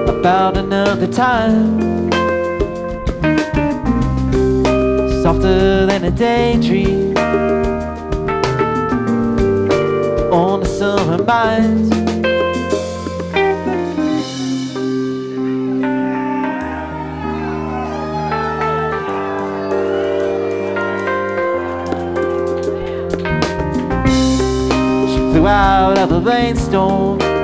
about another time, softer than a daydream on the summer mind. She flew out of a rainstorm